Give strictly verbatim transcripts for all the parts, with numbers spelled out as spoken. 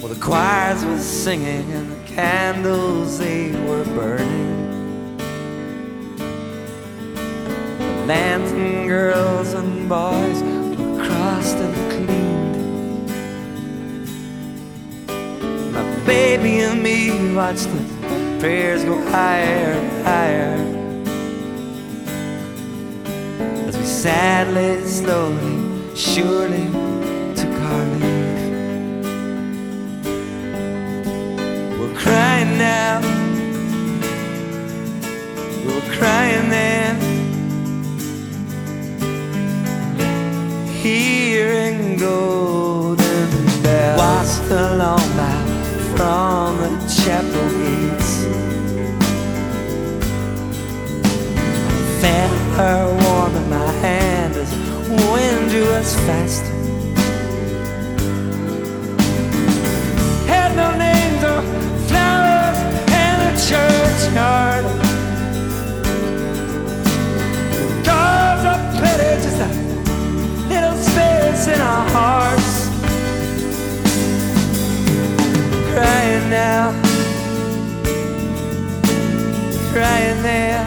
Well, the choirs were singing and the candles they were burning. The lantern girls and boys were crossed and cleaned. My baby and me watched the prayers go higher and higher as we sadly, slowly, surely took our leave. We're crying now, we were crying then, hearing golden bells washed along by from the chapel gates. I felt her warm in my hand as the wind drew us faster. Had no names or flowers in the churchyard. Doors are plenty, just a little space in our hearts. Crying now, crying there,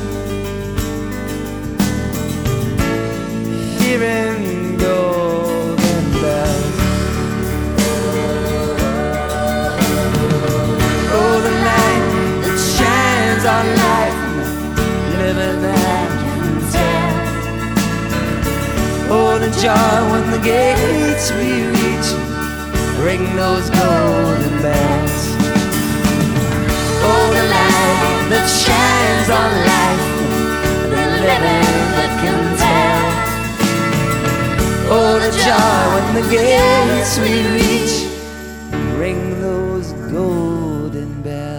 hearing golden bells. Oh, the light that shines on life, living that can tell. Oh, the joy when the gates we reach ring those golden bells. Oh, the light that shines on life, the living that can tell. Oh, the joy when the gates we reach ring those golden bells.